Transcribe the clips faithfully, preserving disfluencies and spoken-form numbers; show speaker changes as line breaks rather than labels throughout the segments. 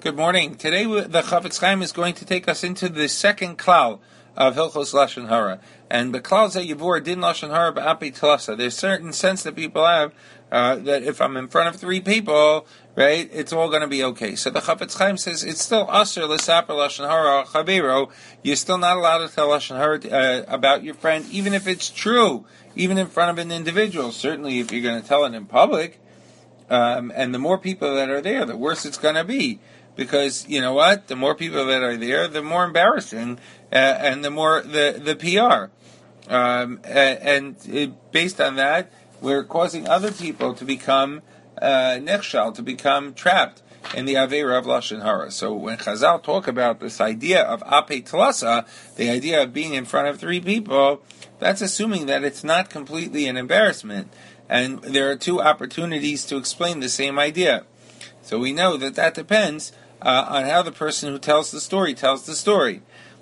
Good morning. Today the Chafetz Chaim is going to take us into the second klal of Hilchos Lashon Hara. And the klal Yivur din Lashon Hara ba'apei tlasa. There's certain sense that people have uh, that if I'm in front of three people, right, it's all going to be okay. So the Chafetz Chaim says it's still aser l'saper Lashon Hara chavero. You're still not allowed to tell Lashon Hara uh, about your friend, even if it's true, even in front of an individual. Certainly if you're going to tell it in public, um, and the more people that are there, the worse it's going to be. Because, you know what, the more people that are there, the more embarrassing, uh, and the more the, the P R. Um, and it, based on that, we're causing other people to become uh, nechshal, to become trapped in the Aveira of Lashon Hara. So when Chazal talk about this idea of apei tlasa, the idea of being in front of three people, that's assuming that it's not completely an embarrassment. And there are two opportunities to explain the same idea. So we know that that depends Uh, on how the person who tells the story tells the story.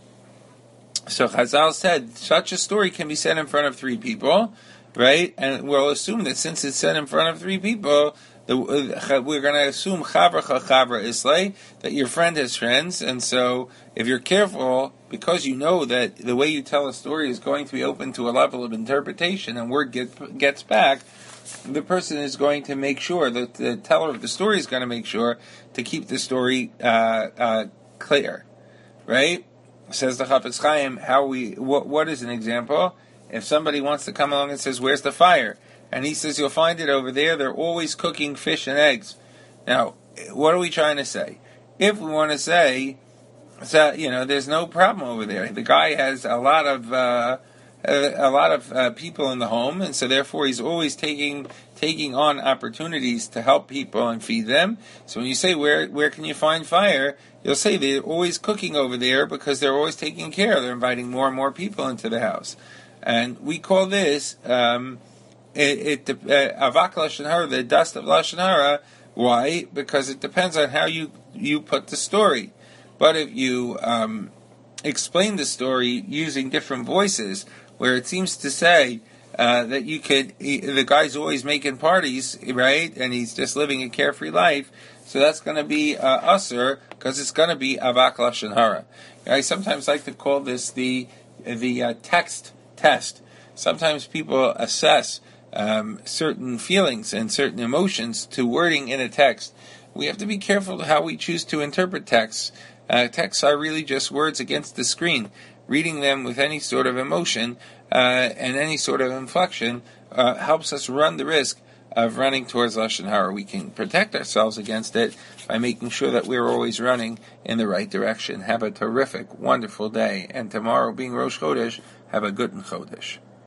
So Chazal said such a story can be said in front of three people, right? And we'll assume that since it's said in front of three people, the, uh, we're going to assume chavra chavra islay, that your friend has friends, and so if you're careful, because you know that the way you tell a story is going to be open to a level of interpretation, and word get, gets back, the person is going to make sure, that the teller of the story is going to make sure to keep the story uh, uh, clear, right? Says the Chafetz Chaim, how we, what, what is an example? If somebody wants to come along and says, where's the fire? And he says, you'll find it over there, they're always cooking fish and eggs. Now, what are we trying to say? If we want to say, that, you know, there's no problem over there. The guy has a lot of... Uh, A, a lot of uh, people in the home, and so therefore he's always taking taking on opportunities to help people and feed them. So when you say, where where can you find fire, you'll say they're always cooking over there because they're always taking care. They're inviting more and more people into the house. And we call this um, it, it uh, avak Lashon Hara, the dust of Lashon Hara. Why? Because it depends on how you, you put the story. But if you um, explain the story using different voices, where it seems to say uh, that you could, he, the guy's always making parties, right, and he's just living a carefree life, so that's going to be uh, usher, because it's going to be avak Lashon Hara. I sometimes like to call this the the uh, text test. Sometimes people assess um, certain feelings and certain emotions to wording in a text. We have to be careful how we choose to interpret texts. Uh, texts are really just words against the screen. Reading them with any sort of emotion uh, and any sort of inflection uh, helps us run the risk of running towards Lashon Hara. We can protect ourselves against it by making sure that we're always running in the right direction. Have a terrific, wonderful day. And tomorrow, being Rosh Chodesh, have a good Chodesh.